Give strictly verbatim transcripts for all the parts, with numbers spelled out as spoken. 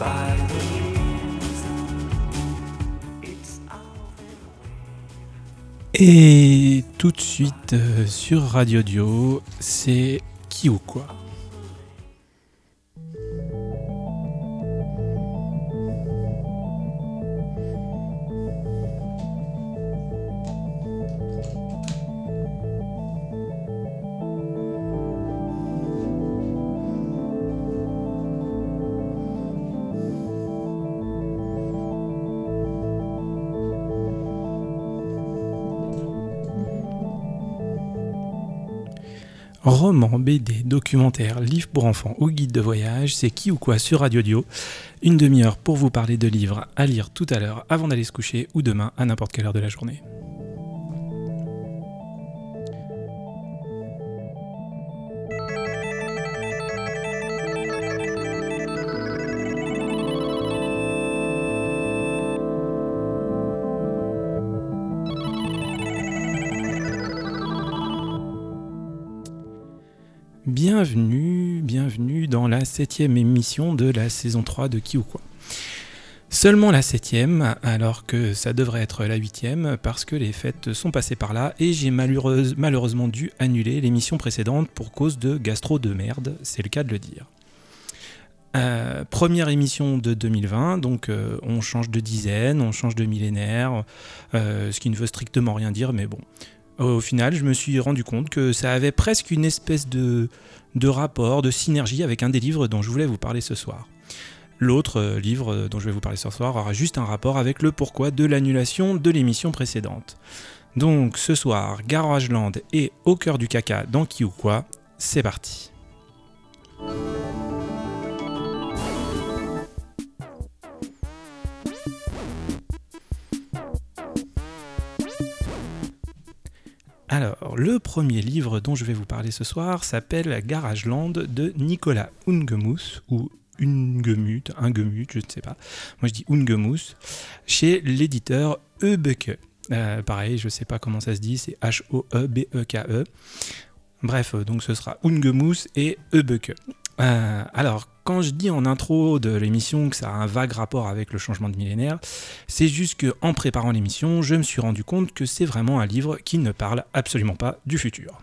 by the leaves. It's out. Et tout de suite euh, sur Radio Dio, c'est Qui ou quoi ? Roman, B D, documentaire, livre pour enfants ou guide de voyage, c'est Qui ou quoi sur Radio Dio. Une demi-heure pour vous parler de livres à lire tout à l'heure avant d'aller se coucher ou demain à n'importe quelle heure de la journée. Bienvenue, bienvenue dans la septième émission de la saison trois de Qui ou quoi. Seulement la septième, alors que ça devrait être la huitième, parce que les fêtes sont passées par là et j'ai malheureuse, malheureusement dû annuler l'émission précédente pour cause de gastro de merde, c'est le cas de le dire. Euh, première émission de deux mille vingt, donc euh, on change de dizaine, on change de millénaire, euh, ce qui ne veut strictement rien dire, mais bon. Au final, je me suis rendu compte que ça avait presque une espèce de, de rapport, de synergie avec un des livres dont je voulais vous parler ce soir. L'autre euh, livre dont je vais vous parler ce soir aura juste un rapport avec le pourquoi de l'annulation de l'émission précédente. Donc ce soir, Garageland et Au cœur du caca dans Qui ou quoi, c'est parti. Alors, le premier livre dont je vais vous parler ce soir s'appelle Garageland de Nicolas Ungemuth, ou Ungemuth, Ungemuth, je ne sais pas. Moi je dis Ungemuth, chez l'éditeur Ebeke. Euh, pareil, je ne sais pas comment ça se dit, c'est H O E B E K E. Bref, donc ce sera Ungemuth et Ebeke. Euh, alors, quand je dis en intro de l'émission que ça a un vague rapport avec le changement de millénaire, c'est juste qu'en préparant l'émission, je me suis rendu compte que c'est vraiment un livre qui ne parle absolument pas du futur.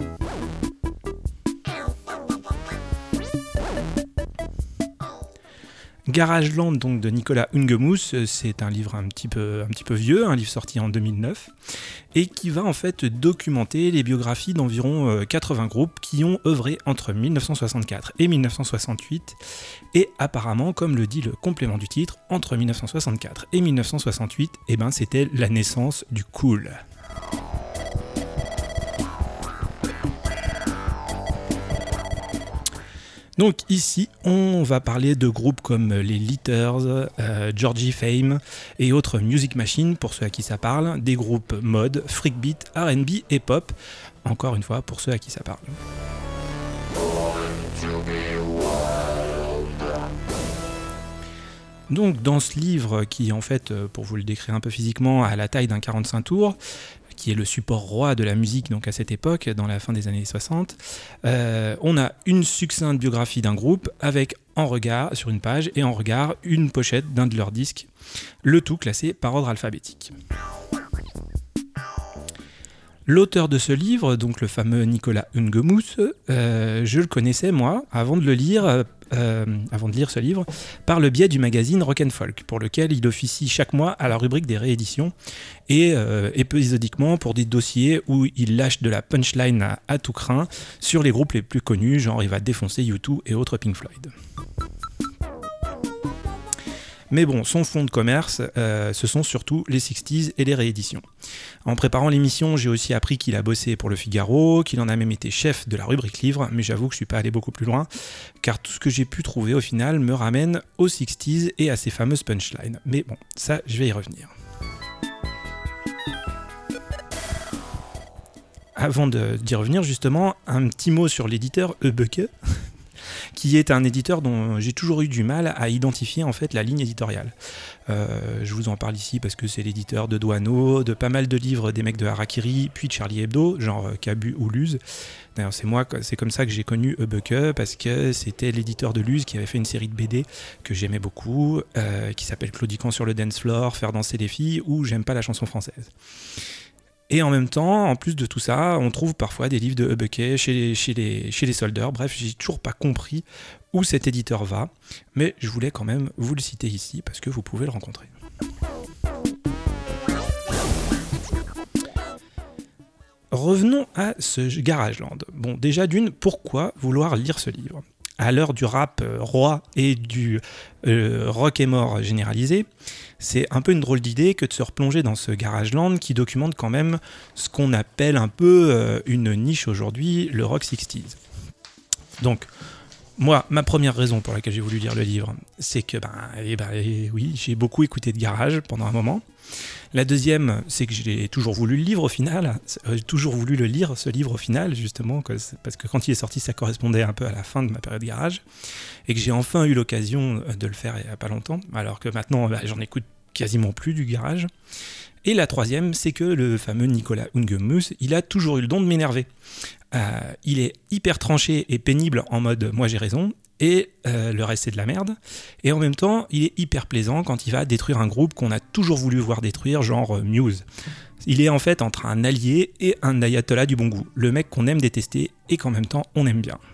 Garageland donc de Nicolas Ungemuth, c'est un livre un petit peu, un petit peu vieux, un livre sorti en deux mille neuf, et qui va en fait documenter les biographies d'environ quatre-vingts groupes qui ont œuvré entre dix-neuf cent soixante-quatre et dix-neuf cent soixante-huit, et apparemment, comme le dit le complément du titre, entre dix-neuf cent soixante-quatre et dix-neuf cent soixante-huit, eh ben, c'était la naissance du cool. Donc ici, on va parler de groupes comme les Litters, euh, Georgie Fame et autres Music Machine, pour ceux à qui ça parle, des groupes mode, freakbeat, R and B et pop, encore une fois pour ceux à qui ça parle. Donc dans ce livre qui en fait, pour vous le décrire un peu physiquement, a la taille d'un quarante-cinq tours, qui est le support roi de la musique donc à cette époque, dans la fin des années soixante, euh, on a une succincte biographie d'un groupe avec en regard, sur une page, et en regard, une pochette d'un de leurs disques, le tout classé par ordre alphabétique. L'auteur de ce livre, donc le fameux Nicolas Ungemuth, euh, je le connaissais moi, avant de le lire, euh, avant de lire ce livre, par le biais du magazine Rock and Folk, pour lequel il officie chaque mois à la rubrique des rééditions, et euh, épisodiquement pour des dossiers où il lâche de la punchline à, à tout crin sur les groupes les plus connus, genre il va défoncer U deux et autres Pink Floyd. Mais bon, son fonds de commerce, euh, ce sont surtout les sixties et les rééditions. En préparant l'émission, j'ai aussi appris qu'il a bossé pour Le Figaro, qu'il en a même été chef de la rubrique livre, mais j'avoue que je ne suis pas allé beaucoup plus loin, car tout ce que j'ai pu trouver au final me ramène aux sixties et à ces fameuses punchlines. Mais bon, ça, je vais y revenir. Avant de, d'y revenir, justement, un petit mot sur l'éditeur Ebeke, qui est un éditeur dont j'ai toujours eu du mal à identifier en fait la ligne éditoriale. Euh, je vous en parle ici parce que c'est l'éditeur de Douaneau, de pas mal de livres des mecs de Harakiri, puis de Charlie Hebdo, genre Cabu ou Luz. D'ailleurs, c'est moi, c'est comme ça que j'ai connu Eubeke, parce que c'était l'éditeur de Luz qui avait fait une série de B D que j'aimais beaucoup, euh, qui s'appelle Claudiquant sur le dance floor, Faire danser les filles, ou J'aime pas la chanson française. Et en même temps, en plus de tout ça, on trouve parfois des livres de Eubeke chez les, chez les, chez les soldeurs. Bref, j'ai toujours pas compris où cet éditeur va, mais je voulais quand même vous le citer ici parce que vous pouvez le rencontrer. Revenons à ce Garageland. Bon, déjà d'une, pourquoi vouloir lire ce livre ? À l'heure du rap euh, roi et du euh, rock et mort généralisé, c'est un peu une drôle d'idée que de se replonger dans ce Garageland qui documente quand même ce qu'on appelle un peu euh, une niche aujourd'hui, le rock soixante. Donc, moi, ma première raison pour laquelle j'ai voulu lire le livre, c'est que, ben, eh ben eh oui, j'ai beaucoup écouté de garage pendant un moment. La deuxième, c'est que j'ai toujours voulu le livre au final, j'ai toujours voulu le lire, ce livre au final, justement, parce que quand il est sorti, ça correspondait un peu à la fin de ma période garage, et que j'ai enfin eu l'occasion de le faire il n'y a pas longtemps, alors que maintenant, bah, j'en écoute quasiment plus du garage. Et la troisième, c'est que le fameux Nicolas Ungemus, il a toujours eu le don de m'énerver. Euh, il est hyper tranché et pénible en mode « moi j'ai raison », et euh, le reste c'est de la merde. Et en même temps, il est hyper plaisant quand il va détruire un groupe qu'on a toujours voulu voir détruire, genre euh, Muse. Il est en fait entre un allié et un ayatollah du bon goût, le mec qu'on aime détester et qu'en même temps on aime bien.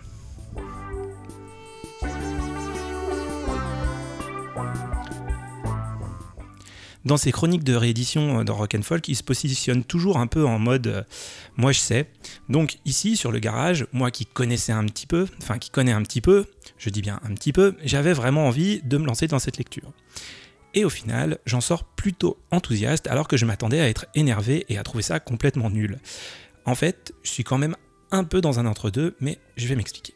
Dans ses chroniques de réédition dans Rock and Folk, il se positionne toujours un peu en mode euh, « moi je sais ». Donc ici, sur le garage, moi qui connaissais un petit peu, enfin qui connais un petit peu, je dis bien un petit peu, j'avais vraiment envie de me lancer dans cette lecture. Et au final, j'en sors plutôt enthousiaste alors que je m'attendais à être énervé et à trouver ça complètement nul. En fait, je suis quand même un peu dans un entre-deux, mais je vais m'expliquer.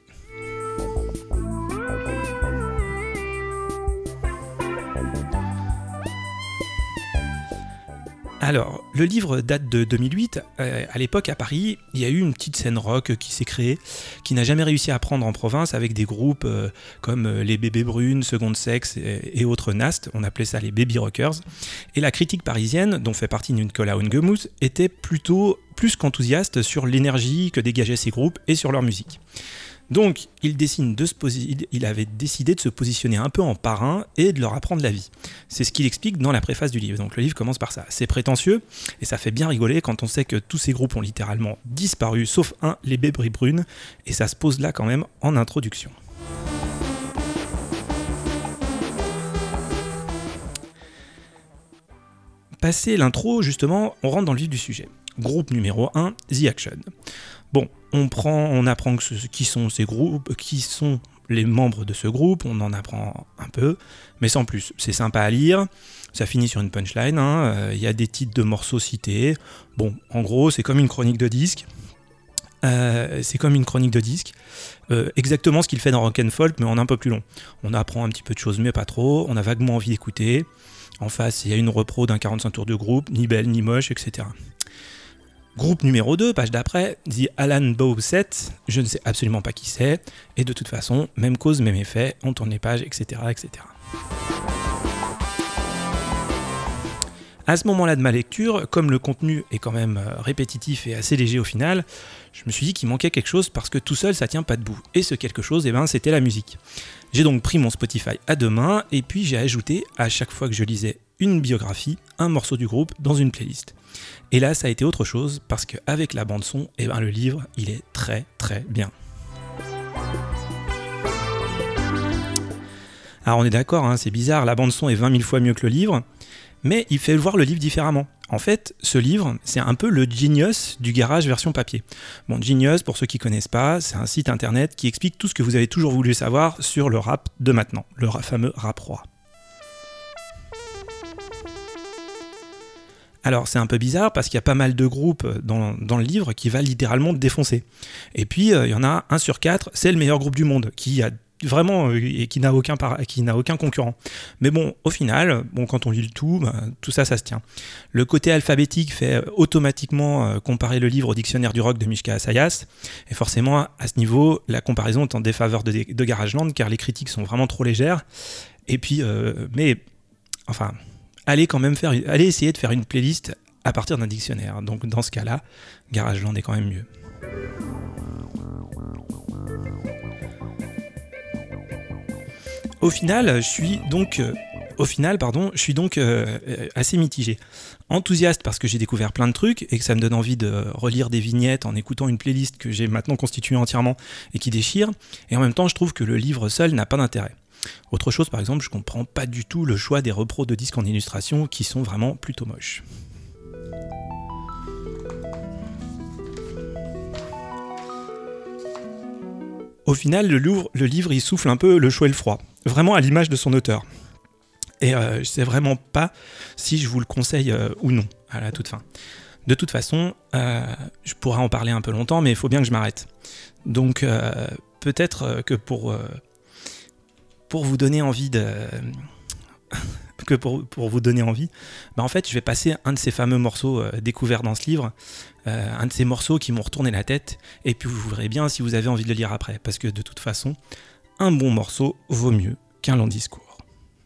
Alors, le livre date de deux mille huit. Euh, à l'époque, à Paris, il y a eu une petite scène rock qui s'est créée, qui n'a jamais réussi à prendre en province avec des groupes euh, comme euh, les Bébés Brunes, Seconde Sexe et, et autres Nast. On appelait ça les Baby Rockers. Et la critique parisienne, dont fait partie Nicolas Ungemus, était plutôt plus qu'enthousiaste sur l'énergie que dégageaient ces groupes et sur leur musique. Donc, il, dessine de se posi- il avait décidé de se positionner un peu en parrain et de leur apprendre la vie. C'est ce qu'il explique dans la préface du livre. Donc le livre commence par ça. C'est prétentieux et ça fait bien rigoler quand on sait que tous ces groupes ont littéralement disparu, sauf un, les Bébés Brunes, et ça se pose là quand même en introduction. Passé l'intro, justement, on rentre dans le vif du sujet. Groupe numéro un, The Action. Bon, on, prend, on apprend que ce, qui sont ces groupes, qui sont les membres de ce groupe, on en apprend un peu, mais sans plus. C'est sympa à lire, ça finit sur une punchline, hein, euh, y a des titres de morceaux cités. Bon, en gros, c'est comme une chronique de disque. Euh, c'est comme une chronique de disque. Euh, exactement ce qu'il fait dans Rock and Folk, mais en un peu plus long. On apprend un petit peu de choses, mais pas trop. On a vaguement envie d'écouter. En face, il y a une repro d'un quarante-cinq tours de groupe, ni belle, ni moche, et cetera. Groupe numéro deux, page d'après, The Alan Bow Set, je ne sais absolument pas qui c'est, et de toute façon, même cause, même effet, on tourne les pages, et cetera, et cetera. À ce moment-là de ma lecture, comme le contenu est quand même répétitif et assez léger au final, je me suis dit qu'il manquait quelque chose parce que tout seul, ça tient pas debout. Et ce quelque chose, eh ben, c'était la musique. J'ai donc pris mon Spotify à deux mains, et puis j'ai ajouté, à chaque fois que je lisais une biographie, un morceau du groupe dans une playlist. Et là, ça a été autre chose, parce qu'avec la bande-son, eh ben, le livre, il est très très bien. Alors on est d'accord, hein, c'est bizarre, la bande-son est vingt mille fois mieux que le livre, mais il fait voir le livre différemment. En fait, ce livre, c'est un peu le Genius du garage version papier. Bon, Genius, pour ceux qui ne connaissent pas, c'est un site internet qui explique tout ce que vous avez toujours voulu savoir sur le rap de maintenant, le fameux rap roi. Alors c'est un peu bizarre parce qu'il y a pas mal de groupes dans, dans le livre qui va littéralement défoncer. Et puis il euh, y en a un sur quatre, c'est le meilleur groupe du monde, qui a vraiment euh, et qui n'a aucun, par- qui n'a aucun concurrent. Mais bon, au final, bon, quand on lit le tout, bah, tout ça, ça se tient. Le côté alphabétique fait automatiquement euh, comparer le livre au dictionnaire du rock de Mishka Asayas, et forcément, à ce niveau, la comparaison est en défaveur de, de Garageland, car les critiques sont vraiment trop légères. Et puis, euh, mais, enfin, allez quand même faire, allez essayer de faire une playlist à partir d'un dictionnaire. Donc dans ce cas-là, Garageland est quand même mieux. Au final, je suis donc, euh, au final, pardon, je suis donc euh, assez mitigé. Enthousiaste parce que j'ai découvert plein de trucs et que ça me donne envie de relire des vignettes en écoutant une playlist que j'ai maintenant constituée entièrement et qui déchire. Et en même temps, je trouve que le livre seul n'a pas d'intérêt. Autre chose, par exemple, je comprends pas du tout le choix des repros de disques en illustration qui sont vraiment plutôt moches. Au final, le, louvre, le livre, il souffle un peu le chaud et le froid, vraiment à l'image de son auteur. Et euh, je sais vraiment pas si je vous le conseille euh, ou non, à la toute fin. De toute façon, euh, je pourrais en parler un peu longtemps, mais il faut bien que je m'arrête. Donc, euh, peut-être que pour, euh, pour vous donner envie de... que pour, pour vous donner envie, bah en fait, je vais passer un de ces fameux morceaux euh, découverts dans ce livre, euh, un de ces morceaux qui m'ont retourné la tête, et puis vous verrez bien si vous avez envie de le lire après, parce que de toute façon, un bon morceau vaut mieux qu'un long discours.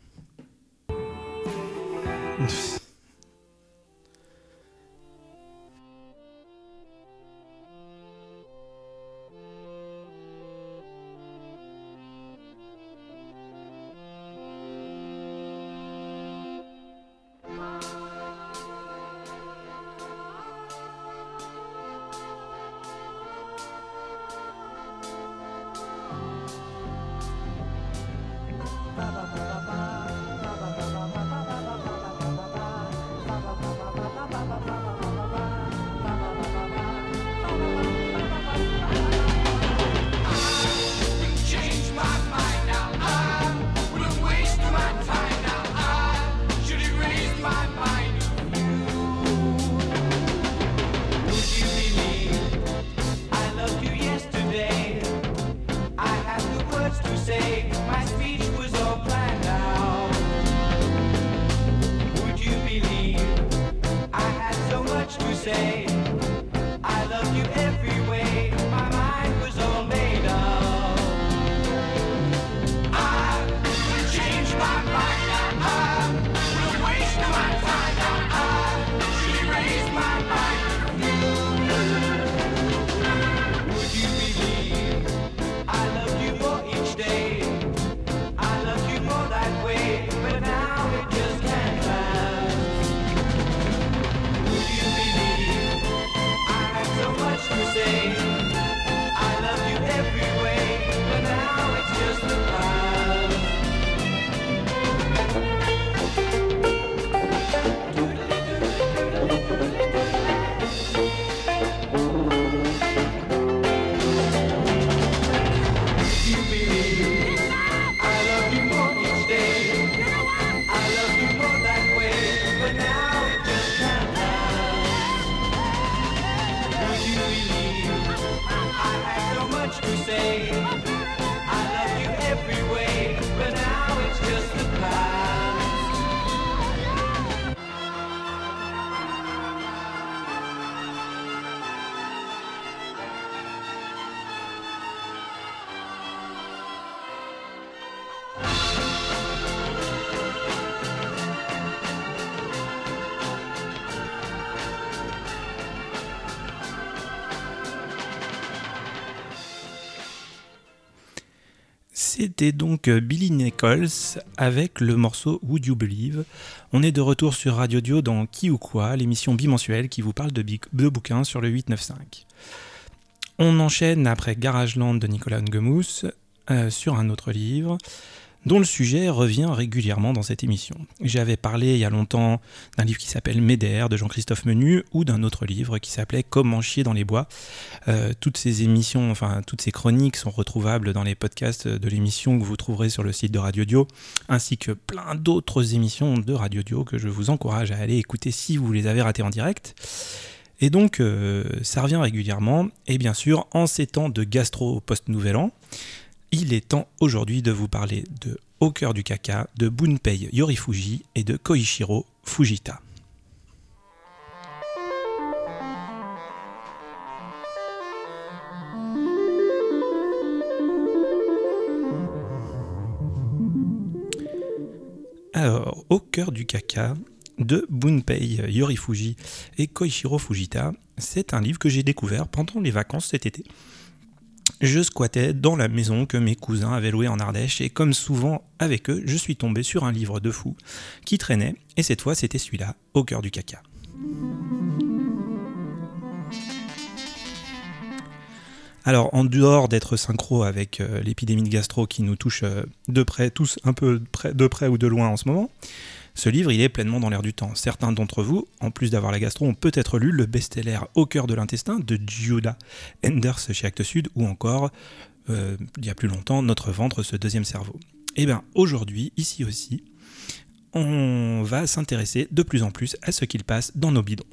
C'était donc Billy Nichols avec le morceau Would You Believe. On est de retour sur Radio Dio dans Qui ou Quoi, l'émission bimensuelle qui vous parle de, bi- de bouquins sur le huit neuf cinq. On enchaîne après Garageland de Nicolas Ngemous euh, sur un autre livre dont le sujet revient régulièrement dans cette émission. J'avais parlé il y a longtemps d'un livre qui s'appelle Médère de Jean-Christophe Menu ou d'un autre livre qui s'appelait Comment chier dans les bois. Euh, toutes ces émissions, enfin toutes ces chroniques sont retrouvables dans les podcasts de l'émission que vous trouverez sur le site de Radio Dio, ainsi que plein d'autres émissions de Radio Dio que je vous encourage à aller écouter si vous les avez ratées en direct. Et donc, euh, ça revient régulièrement, et bien sûr, en ces temps de gastro post-nouvel an, il est temps aujourd'hui de vous parler de Au cœur du caca, de Bunpei Yorifuji et de Koichiro Fujita. Alors, Au cœur du caca de Bunpei Yorifuji et Koichiro Fujita, c'est un livre que j'ai découvert pendant les vacances cet été. Je squattais dans la maison que mes cousins avaient louée en Ardèche et comme souvent avec eux, je suis tombé sur un livre de fou qui traînait et cette fois c'était celui-là, Au cœur du caca. Alors en dehors d'être synchro avec euh, l'épidémie de gastro qui nous touche euh, de près, tous un peu de près, de près ou de loin en ce moment, ce livre, il est pleinement dans l'air du temps. Certains d'entre vous, en plus d'avoir la gastro, ont peut-être lu le best-seller Au cœur de l'intestin de Judah Enders chez Actes Sud, ou encore, euh, il y a plus longtemps, Notre ventre, ce deuxième cerveau. Et bien, aujourd'hui, ici aussi, on va s'intéresser de plus en plus à ce qu'il passe dans nos bidons.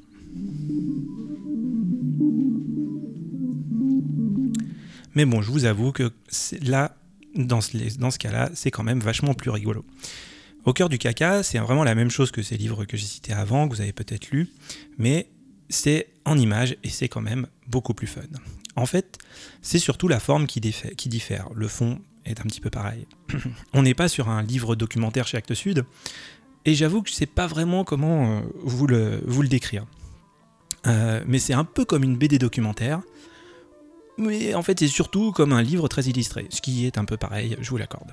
Mais bon, je vous avoue que là, dans ce, dans ce cas-là, c'est quand même vachement plus rigolo. Au cœur du caca, c'est vraiment la même chose que ces livres que j'ai cités avant, que vous avez peut-être lus, mais c'est en images et c'est quand même beaucoup plus fun. En fait, c'est surtout la forme qui, défait, qui diffère. Le fond est un petit peu pareil. On n'est pas sur un livre documentaire chez Actes Sud, et j'avoue que je ne sais pas vraiment comment euh, vous, le, vous le décrire. Euh, mais c'est un peu comme une B D documentaire, mais en fait c'est surtout comme un livre très illustré, ce qui est un peu pareil, je vous l'accorde.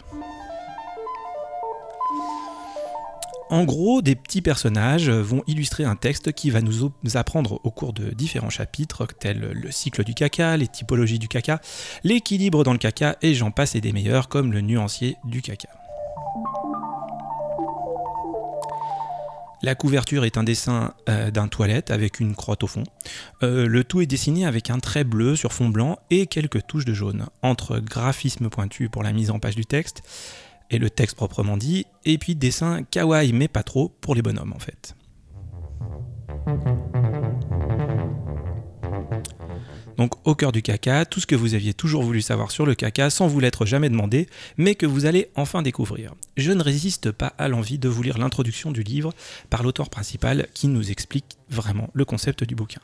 En gros, des petits personnages vont illustrer un texte qui va nous apprendre au cours de différents chapitres, tels le cycle du caca, les typologies du caca, l'équilibre dans le caca, et j'en passe et des meilleurs, comme le nuancier du caca. La couverture est un dessin euh, d'un toilette avec une crotte au fond. Euh, le tout est dessiné avec un trait bleu sur fond blanc et quelques touches de jaune, entre graphisme pointu pour la mise en page du texte, et le texte proprement dit, et puis dessin kawaii mais pas trop pour les bonhommes en fait. Donc au cœur du caca, tout ce que vous aviez toujours voulu savoir sur le caca sans vous l'être jamais demandé, mais que vous allez enfin découvrir. Je ne résiste pas à l'envie de vous lire l'introduction du livre par l'auteur principal qui nous explique vraiment le concept du bouquin.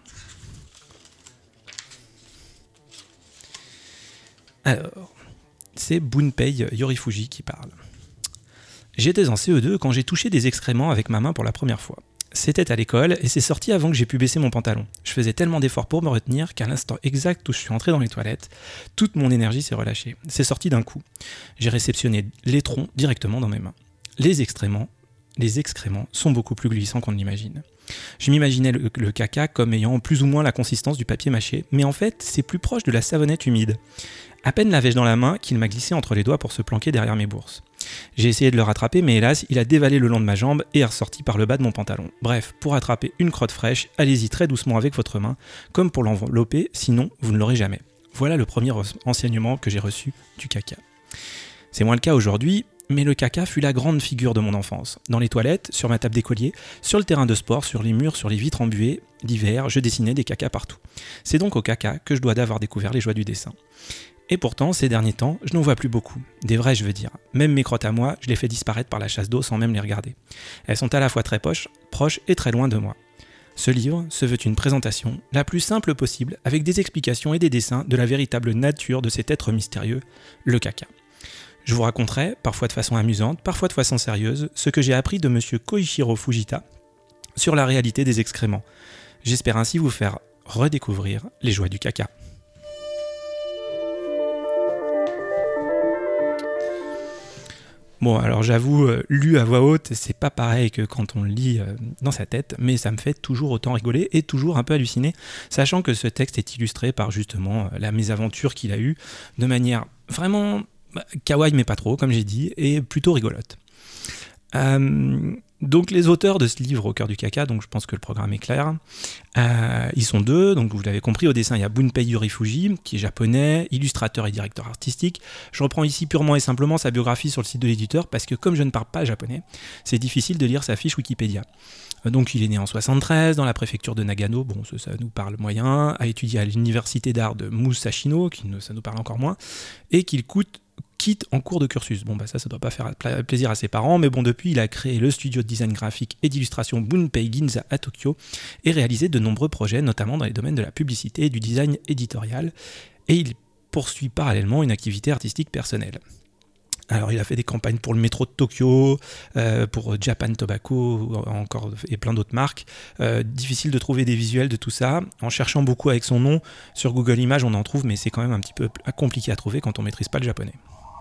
Alors... c'est Bunpei Yorifuji qui parle. J'étais en C E deux quand j'ai touché des excréments avec ma main pour la première fois. C'était à l'école et c'est sorti avant que j'ai pu baisser mon pantalon. Je faisais tellement d'efforts pour me retenir qu'à l'instant exact où je suis entré dans les toilettes, toute mon énergie s'est relâchée. C'est sorti d'un coup. J'ai réceptionné l'étron directement dans mes mains. Les excréments, les excréments sont beaucoup plus glissants qu'on ne l'imagine. Je m'imaginais le, le caca comme ayant plus ou moins la consistance du papier mâché, mais en fait, c'est plus proche de la savonnette humide. À peine l'avais-je dans la main qu'il m'a glissé entre les doigts pour se planquer derrière mes bourses. J'ai essayé de le rattraper, mais hélas, il a dévalé le long de ma jambe et est ressorti par le bas de mon pantalon. Bref, pour attraper une crotte fraîche, allez-y très doucement avec votre main, comme pour l'envelopper, sinon vous ne l'aurez jamais. Voilà le premier enseignement que j'ai reçu du caca. C'est moins le cas aujourd'hui, mais le caca fut la grande figure de mon enfance. Dans les toilettes, sur ma table d'écolier, sur le terrain de sport, sur les murs, sur les vitres embuées, l'hiver, je dessinais des cacas partout. C'est donc au caca que je dois d'avoir découvert les joies du dessin. Et pourtant, ces derniers temps, je n'en vois plus beaucoup. Des vrais, je veux dire. Même mes crottes à moi, je les fais disparaître par la chasse d'eau sans même les regarder. Elles sont à la fois très poches, proches et très loin de moi. Ce livre se veut une présentation la plus simple possible, avec des explications et des dessins de la véritable nature de cet être mystérieux, le caca. Je vous raconterai, parfois de façon amusante, parfois de façon sérieuse, ce que j'ai appris de monsieur Koichiro Fujita sur la réalité des excréments. J'espère ainsi vous faire redécouvrir les joies du caca. Bon, alors j'avoue, euh, lu à voix haute, c'est pas pareil que quand on le lit euh, dans sa tête, mais ça me fait toujours autant rigoler et toujours un peu halluciner, sachant que ce texte est illustré par justement euh, la mésaventure qu'il a eue de manière vraiment bah, kawaii mais pas trop, comme j'ai dit, et plutôt rigolote. Euh, donc les auteurs de ce livre Au cœur du caca, donc je pense que le programme est clair, euh, ils sont deux, donc vous l'avez compris, au dessin il y a Bunpei Yorifuji qui est japonais, illustrateur et directeur artistique. Je reprends ici purement et simplement sa biographie sur le site de l'éditeur parce que comme je ne parle pas japonais, c'est difficile de lire sa fiche Wikipédia. Donc il est né en soixante-treize dans la préfecture de Nagano, bon ça, ça nous parle moyen, a étudié à l'université d'art de Musashino, qui nous, ça nous parle encore moins, et qu'il coûte quitte en cours de cursus. Bon, bah ça, ça doit pas faire pla- plaisir à ses parents, mais bon, depuis, il a créé le studio de design graphique et d'illustration Bunpei Ginza à Tokyo et réalisé de nombreux projets, notamment dans les domaines de la publicité et du design éditorial. Et il poursuit parallèlement une activité artistique personnelle. Alors, il a fait des campagnes pour le métro de Tokyo, euh, pour Japan Tobacco, encore, et plein d'autres marques. Euh, difficile de trouver des visuels de tout ça. En cherchant beaucoup avec son nom, sur Google Images, on en trouve, mais c'est quand même un petit peu compliqué à trouver quand on ne maîtrise pas le japonais.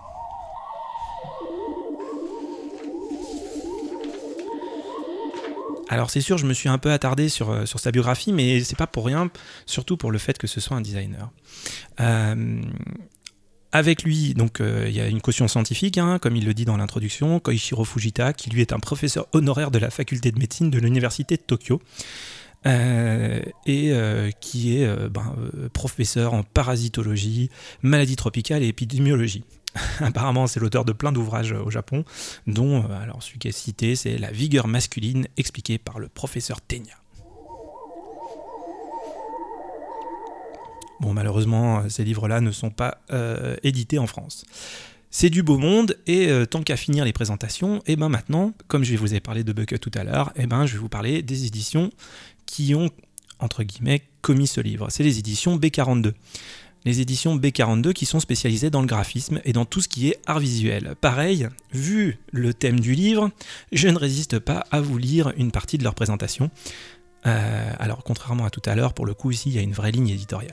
Alors c'est sûr, je me suis un peu attardé sur, sur sa biographie, mais c'est pas pour rien, surtout pour le fait que ce soit un designer. Euh, Avec lui, donc, euh, il y a une caution scientifique, hein, comme il le dit dans l'introduction, Koichiro Fujita, qui lui est un professeur honoraire de la faculté de médecine de l'université de Tokyo, euh, et euh, qui est euh, ben, euh, professeur en parasitologie, maladies tropicales et épidémiologie. Apparemment, c'est l'auteur de plein d'ouvrages au Japon, dont, euh, alors celui qui est cité, c'est La vigueur masculine, expliquée par le professeur Tenya. Bon, malheureusement, ces livres-là ne sont pas euh, édités en France. C'est du beau monde, et euh, tant qu'à finir les présentations, et ben maintenant, comme je vous ai parlé de Bucket tout à l'heure, et ben je vais vous parler des éditions qui ont, entre guillemets, commis ce livre. C'est les éditions B quarante-deux. Les éditions B quarante-deux qui sont spécialisées dans le graphisme et dans tout ce qui est art visuel. Pareil, vu le thème du livre, je ne résiste pas à vous lire une partie de leur présentation. Euh, alors, contrairement à tout à l'heure, pour le coup, ici, il y a une vraie ligne éditoriale.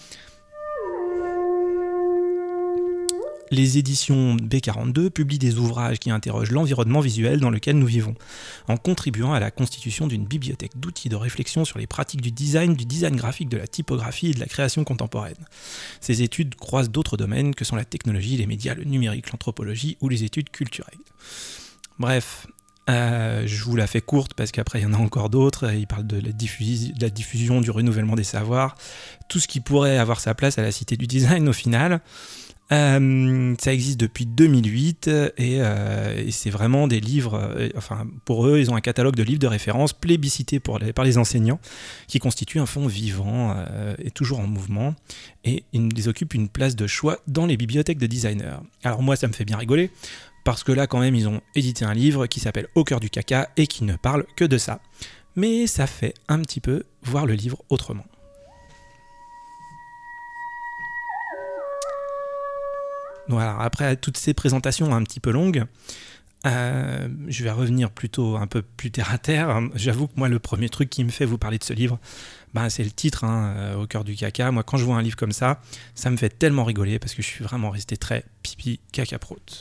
Les éditions B quarante-deux publient des ouvrages qui interrogent l'environnement visuel dans lequel nous vivons, en contribuant à la constitution d'une bibliothèque d'outils de réflexion sur les pratiques du design, du design graphique, de la typographie et de la création contemporaine. Ces études croisent d'autres domaines que sont la technologie, les médias, le numérique, l'anthropologie ou les études culturelles. Bref, euh, je vous la fais courte parce qu'après il y en a encore d'autres. Il parle de la, diffusi- de la diffusion, du renouvellement des savoirs, tout ce qui pourrait avoir sa place à la Cité du Design au final. Euh, ça existe depuis deux mille huit et, euh, et c'est vraiment des livres, euh, enfin pour eux ils ont un catalogue de livres de référence plébiscités pour les, par les enseignants qui constituent un fonds vivant euh, et toujours en mouvement, et ils occupent une place de choix dans les bibliothèques de designers. Alors moi ça me fait bien rigoler parce que là quand même ils ont édité un livre qui s'appelle Au cœur du caca et qui ne parle que de ça, mais ça fait un petit peu voir le livre autrement. Voilà, après toutes ces présentations un petit peu longues, euh, je vais revenir plutôt un peu plus terre à terre. J'avoue que moi, le premier truc qui me fait vous parler de ce livre, ben, c'est le titre, hein, euh, Au cœur du caca. Moi, quand je vois un livre comme ça, ça me fait tellement rigoler parce que je suis vraiment resté très pipi caca prout.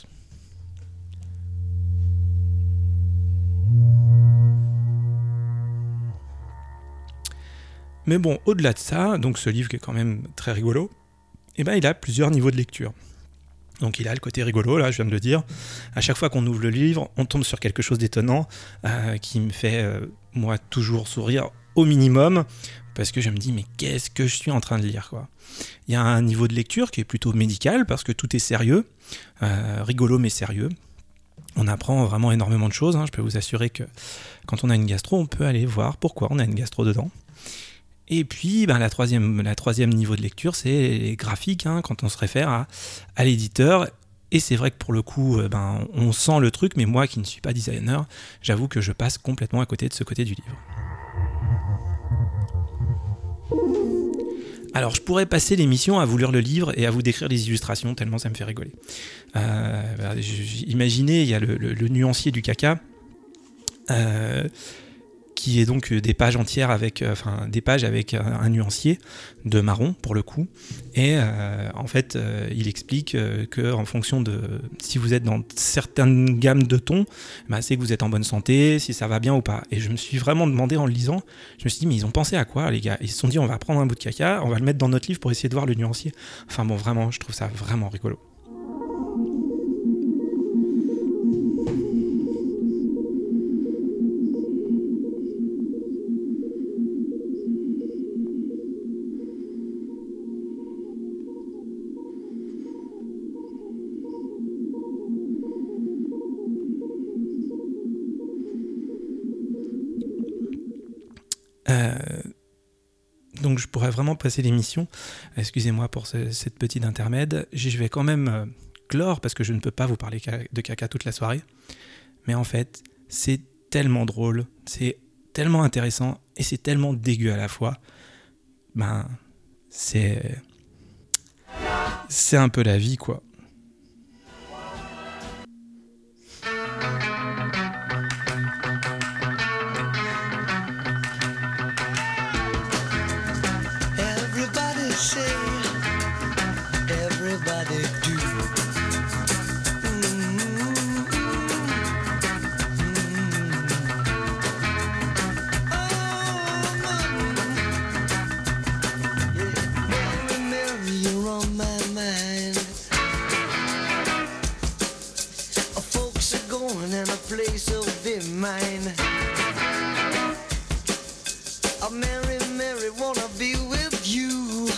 Mais bon, au-delà de ça, donc ce livre qui est quand même très rigolo, eh ben, il a plusieurs niveaux de lecture. Donc il a le côté rigolo, là je viens de le dire. À chaque fois qu'on ouvre le livre, on tombe sur quelque chose d'étonnant euh, qui me fait, euh, moi, toujours sourire au minimum, parce que je me dis, mais qu'est-ce que je suis en train de lire, quoi. Il y a un niveau de lecture qui est plutôt médical, parce que tout est sérieux, euh, rigolo mais sérieux. On apprend vraiment énormément de choses, hein. Je peux vous assurer que quand on a une gastro, on peut aller voir pourquoi on a une gastro dedans. Et puis, ben, la, troisième, la troisième niveau de lecture, c'est les graphiques, hein, quand on se réfère à, à l'éditeur. Et c'est vrai que pour le coup, ben, on sent le truc, mais moi qui ne suis pas designer, j'avoue que je passe complètement à côté de ce côté du livre. Alors, je pourrais passer l'émission à vous lire le livre et à vous décrire les illustrations, tellement ça me fait rigoler. Euh, ben, imaginez, il y a le, le, le nuancier du caca. Euh, qui est donc des pages entières avec, euh, enfin des pages avec euh, un nuancier de marron pour le coup, et euh, en fait euh, il explique euh, que en fonction de si vous êtes dans certaines gammes de tons, bah, c'est que vous êtes en bonne santé, si ça va bien ou pas. Et je me suis vraiment demandé en le lisant, je me suis dit mais ils ont pensé à quoi les gars? Ils se sont dit on va prendre un bout de caca, on va le mettre dans notre livre pour essayer de voir le nuancier. Enfin bon, vraiment je trouve ça vraiment rigolo. Euh, donc je pourrais vraiment passer l'émission. Excusez-moi pour ce, cette petite intermède. Je vais quand même, euh, clore parce que je ne peux pas vous parler de caca toute la soirée. Mais en fait, c'est tellement drôle, c'est tellement intéressant et c'est tellement dégueu à la fois. Ben, c'est... C'est un peu la vie, quoi. Everybody say, everybody do. Place of their mind. A Mary, Mary wanna be with you.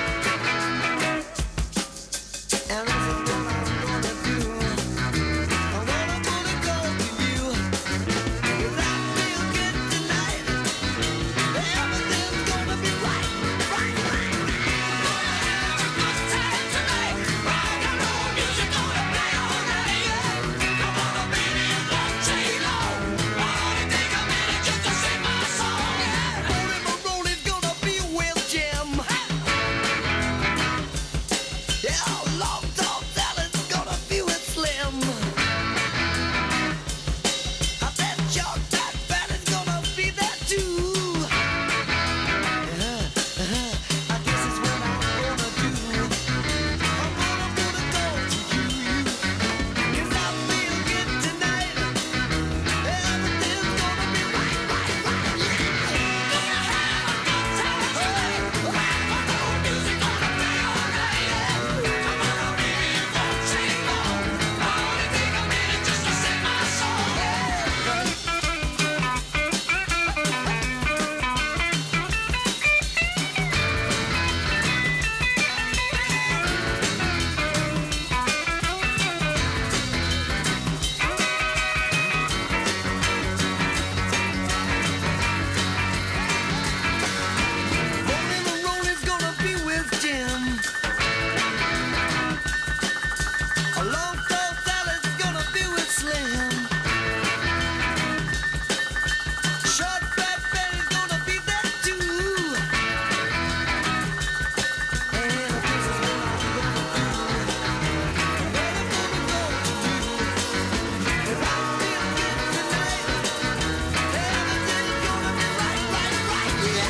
And this is what I'm gonna do. I'm gonna gonna go to you. 'Cause I feel good tonight. Everything's gonna be right, right, right. We're gonna have a good time tonight. Rock and roll music gonna play all night. Come on, baby, it won't take long. Only take a minute just to sing my song. Rolling, my rolling's gonna be with Jim. Yeah, long tall salad's gonna be with Slim. I bet your fat fat is gonna be there too. Uh-huh, uh-huh. I guess it's what I'm gonna do. I'm gonna gonna go to you, you. 'Cause I feel good tonight. Everything's gonna be right, right, right, yeah. Gonna have a good time tonight. Rock and roll music gonna play all night. Come on, baby, it won't take long. Only take a minute just to sing my song. Rolling and rolling's gonna be with Jim. A long tall salad's gonna be with Slim. Short fat Betty's gonna be there too. And this is what I'm gonna do. Where I'm gonna go to you. 'Cause I feel good tonight. Everything's gonna be right, right, right, yeah.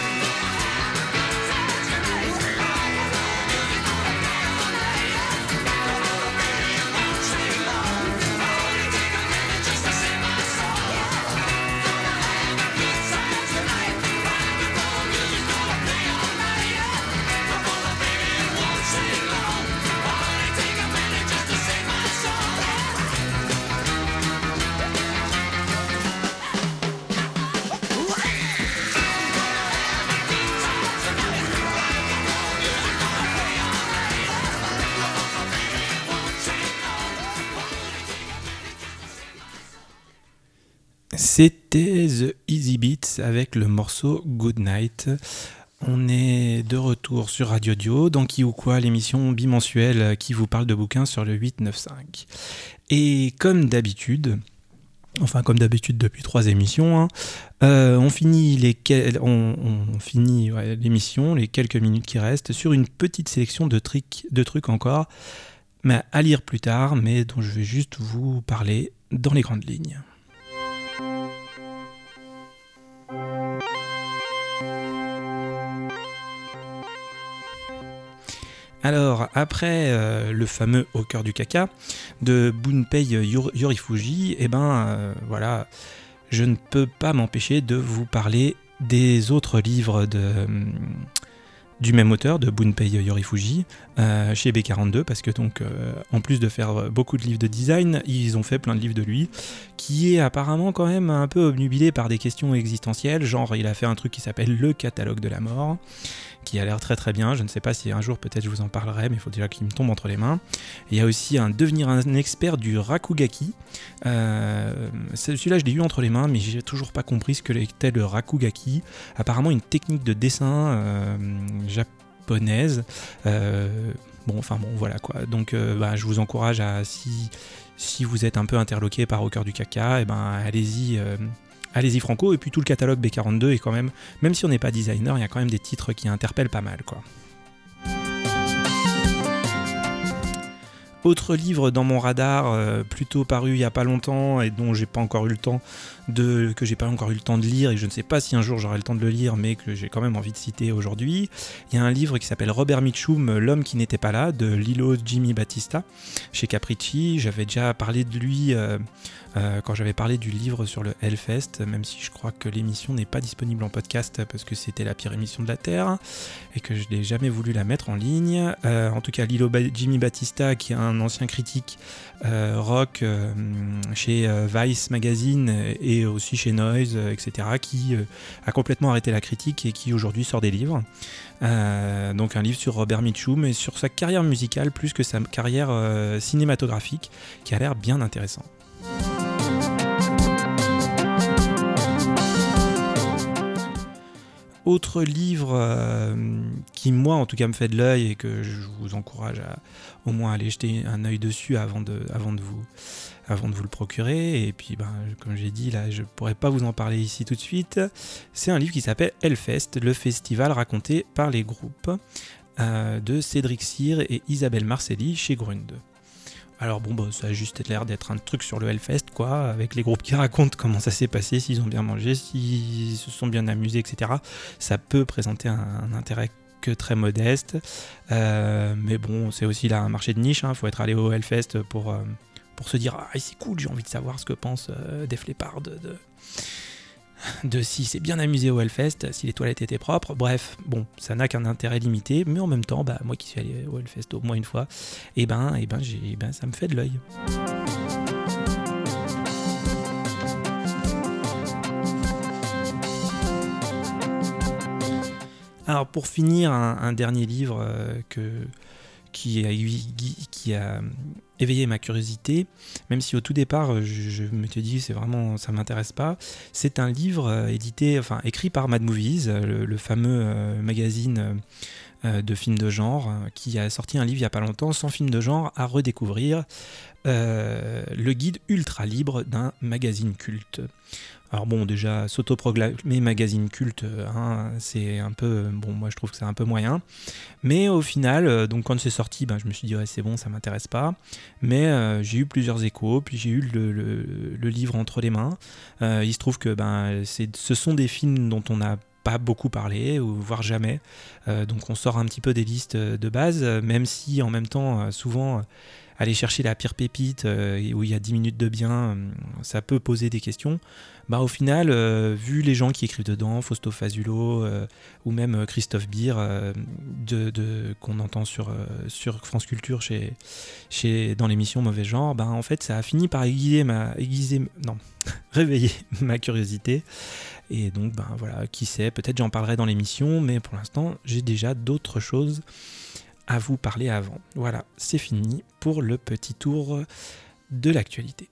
C'était The Easy Beats avec le morceau Good Night. On est de retour sur Radio Dio, dans Qui ou Quoi, l'émission bimensuelle qui vous parle de bouquins sur le huit neuf cinq. Et comme d'habitude, enfin comme d'habitude depuis trois émissions, hein, euh, on finit, les quel- on, on finit ouais, l'émission, les quelques minutes qui restent, sur une petite sélection de, trics, de trucs encore, mais à lire plus tard, mais dont je vais juste vous parler dans les grandes lignes. Alors, après euh, le fameux Au cœur du caca de Bunpei Yor- Yorifuji, eh ben euh, voilà, je ne peux pas m'empêcher de vous parler des autres livres de, du même auteur, de Bunpei Yorifuji, euh, chez B quarante-deux, parce que donc, euh, en plus de faire beaucoup de livres de design, ils ont fait plein de livres de lui, qui est apparemment quand même un peu obnubilé par des questions existentielles, genre il a fait un truc qui s'appelle Le catalogue de la mort, qui a l'air très très bien, je ne sais pas si un jour peut-être je vous en parlerai, mais il faut déjà qu'il me tombe entre les mains. Il y a aussi un devenir un expert du Rakugaki, euh, celui-là je l'ai eu entre les mains, mais j'ai toujours pas compris ce que était le Rakugaki, apparemment une technique de dessin euh, japonaise, euh, Bon, enfin bon, voilà quoi. Donc euh, bah, je vous encourage à, si, si vous êtes un peu interloqué par Au cœur du caca, et ben allez-y, euh, allez-y franco. Et puis tout le catalogue B quarante-deux est quand même, même si on n'est pas designer, il y a quand même des titres qui interpellent pas mal, quoi. Autre livre dans mon radar, euh, plutôt paru il y a pas longtemps et dont j'ai pas encore eu le temps de, que j'ai pas encore eu le temps de lire, et je ne sais pas si un jour j'aurai le temps de le lire, mais que j'ai quand même envie de citer aujourd'hui. Il y a un livre qui s'appelle Robert Mitchum, L'homme qui n'était pas là, de Lilo Jimmy Battista, chez Capricci. J'avais déjà parlé de lui euh, euh, quand j'avais parlé du livre sur le Hellfest, même si je crois que l'émission n'est pas disponible en podcast parce que c'était la pire émission de la Terre et que je n'ai jamais voulu la mettre en ligne. Euh, en tout cas, Lilo ba- Jimmy Battista, qui est un ancien critique euh, rock euh, chez euh, Vice Magazine et aussi chez Noise, euh, et cetera, qui euh, a complètement arrêté la critique et qui aujourd'hui sort des livres. Euh, donc un livre sur Robert Mitchum et sur sa carrière musicale plus que sa carrière euh, cinématographique, qui a l'air bien intéressant. Autre livre euh, qui, moi, en tout cas, me fait de l'œil et que je vous encourage à au moins aller jeter un œil dessus avant de, avant de, vous, avant de vous le procurer. Et puis, ben, comme j'ai dit, là, je ne pourrais pas vous en parler ici tout de suite. C'est un livre qui s'appelle Hellfest, le festival raconté par les groupes euh, de Cédric Cyr et Isabelle Marcelli chez Grund. Alors bon, bah, ça a juste l'air d'être un truc sur le Hellfest, quoi, avec les groupes qui racontent comment ça s'est passé, s'ils ont bien mangé, s'ils se sont bien amusés, et cetera. Ça peut présenter un, un intérêt que très modeste, euh, mais bon, c'est aussi là un marché de niche, il hein, faut être allé au Hellfest pour, euh, pour se dire « Ah, c'est cool, j'ai envie de savoir ce que pense euh, Def Leppard de... de... » de si c'est bien amusé au Hellfest, si les toilettes étaient propres, bref, bon, ça n'a qu'un intérêt limité, mais en même temps, bah, moi qui suis allé au Hellfest au moins une fois, et ben, et ben, j'ai, ben ça me fait de l'œil. Alors pour finir, un, un dernier livre euh, que, qui, a, qui a éveillé ma curiosité, même si au tout départ je, je me suis dit c'est vraiment ça m'intéresse pas. C'est un livre euh, édité, enfin écrit par Mad Movies, le, le fameux euh, magazine euh, de films de genre, euh, qui a sorti un livre il y a pas longtemps, cent films de genre à redécouvrir, euh, le guide ultra libre d'un magazine culte. Alors bon, déjà, s'autoproclamer magazine culte, hein, c'est un peu... Bon, moi je trouve que c'est un peu moyen. Mais au final, euh, donc quand c'est sorti, ben, je me suis dit, ouais, c'est bon, ça m'intéresse pas. Mais euh, j'ai eu plusieurs échos, puis j'ai eu le, le, le livre entre les mains. Euh, il se trouve que ben, c'est, ce sont des films dont on a pas beaucoup parlé, ou voire jamais. Euh, donc on sort un petit peu des listes de base, même si en même temps, souvent... aller chercher la pire pépite euh, où il y a dix minutes de bien, euh, ça peut poser des questions. Bah, au final, euh, vu les gens qui écrivent dedans, Fausto Fazulo euh, ou même euh, Christophe Beer, euh, de, de, qu'on entend sur, euh, sur France Culture chez, chez, dans l'émission Mauvais Genre, bah, en fait, ça a fini par aiguiser ma, aiguiser, non, réveiller ma curiosité. Et donc, bah, voilà, qui sait, peut-être j'en parlerai dans l'émission, mais pour l'instant, j'ai déjà d'autres choses à vous parler avant. Voilà, c'est fini pour le petit tour de l'actualité.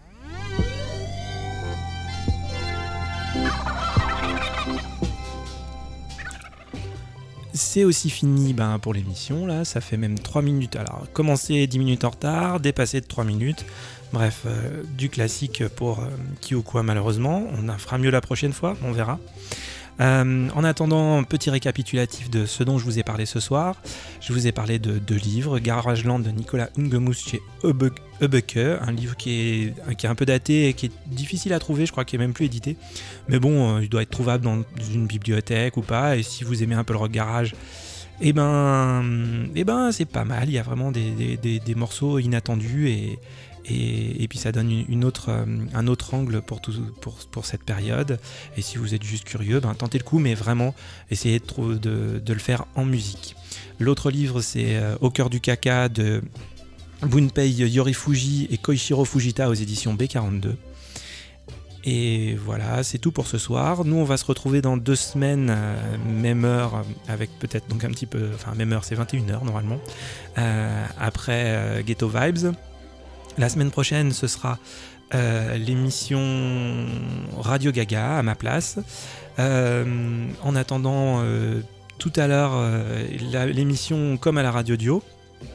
C'est aussi fini ben, pour l'émission, là, ça fait même trois minutes. Alors, commencer dix minutes en retard, dépasser de trois minutes. Bref, euh, du classique pour euh, qui ou quoi malheureusement. On en fera mieux la prochaine fois, on verra. Euh, en attendant, petit récapitulatif de ce dont je vous ai parlé ce soir. Je vous ai parlé de deux livres, Garageland de Nicolas Ungemus chez Ubbeke, un livre qui est, qui est un peu daté et qui est difficile à trouver, je crois qu'il n'est même plus édité. Mais bon, euh, il doit être trouvable dans une bibliothèque ou pas, et si vous aimez un peu le rock garage, et ben, et ben c'est pas mal, il y a vraiment des, des, des, des morceaux inattendus et Et, et puis ça donne une autre, un autre angle pour, tout, pour, pour cette période. Et si vous êtes juste curieux, ben, tentez le coup, mais vraiment essayez de, de, de le faire en musique. L'autre livre, c'est euh, Au cœur du caca de Bunpei Yorifuji et Koichiro Fujita aux éditions B quarante-deux. Et voilà, c'est tout pour ce soir. Nous, on va se retrouver dans deux semaines, euh, même heure, avec peut-être donc un petit peu... Enfin, même heure, c'est vingt et une heures normalement, euh, après euh, Ghetto Vibes. La semaine prochaine, ce sera euh, l'émission Radio Gaga à ma place. Euh, en attendant, euh, tout à l'heure, euh, la, l'émission Comme à la Radio Dio,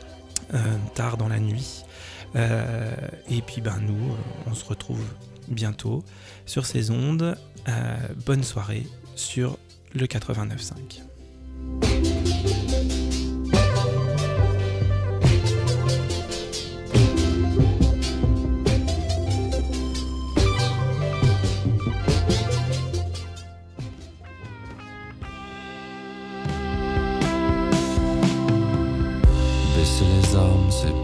euh, tard dans la nuit. Euh, et puis ben nous, on se retrouve bientôt sur ces ondes. Euh, bonne soirée sur le quatre-vingt-neuf virgule cinq.